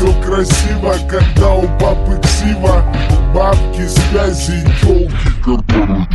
все красиво, когда у папы ксива. Бабки, связи и тёлки, которые...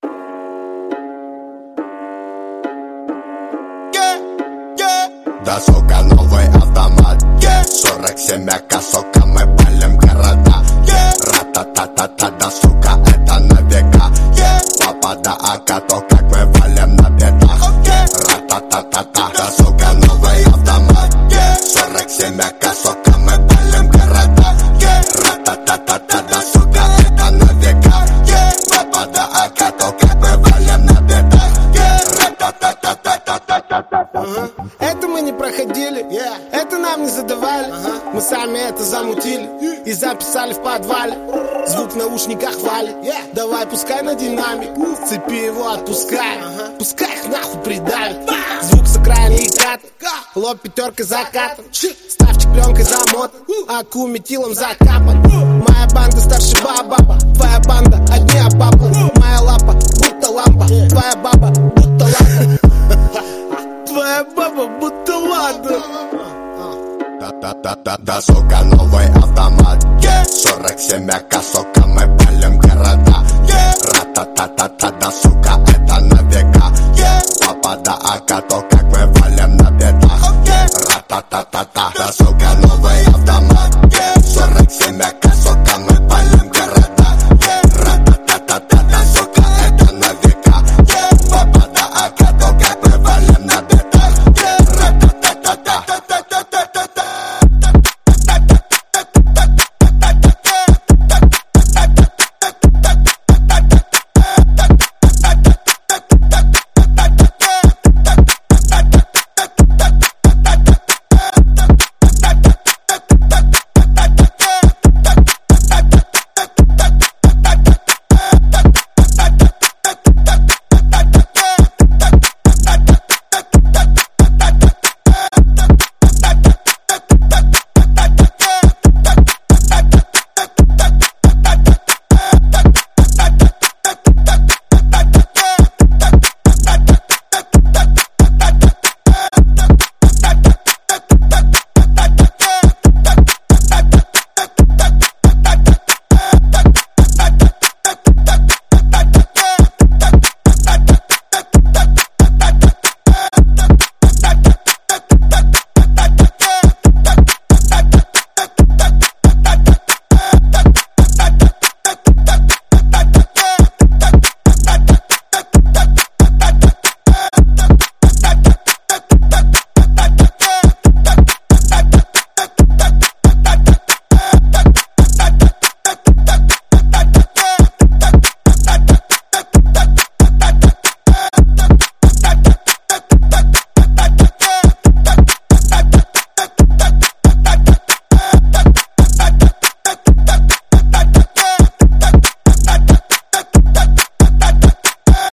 Да, сука, новый автомат, 47 АК, сука, мы палим города. Ра-та-та-та-та, да, сука, это на века. Папа, да, АК, то как мы валим на бедах. Ра-та-та-та-та, да, сука, новый автомат, 47 АК, сука, мы палим города. Ра-та-та-та-та, да, сука, это на века. Папа, да, АК, то как мы валим на бедах. Ра-та-та-та-та-та-та-та-та. Это мы не проходили, это нам не задавали. Мы сами это замутили и записали в подвале. Звук в наушниках валит, давай пускай на динамик. С цепи его отпускай, пускай их нахуй придавит. Звук с окраины и кат, лоб пятеркой закатан. Ставчик пленкой замотан, аку метилом закапан. Моя банда старше баба, твоя банда одни обапы. Моя лапа будто лампа, твоя баба будто лампа. Твоя баба будто ладно. Да, сука, новый автомат, 47 АК, сука, мы палим города. Ра-та-та-та-та, да, сука, это на века. Папа, да, АК, то как мы валим на бедах. Ра-та-та-та-та, да, сука,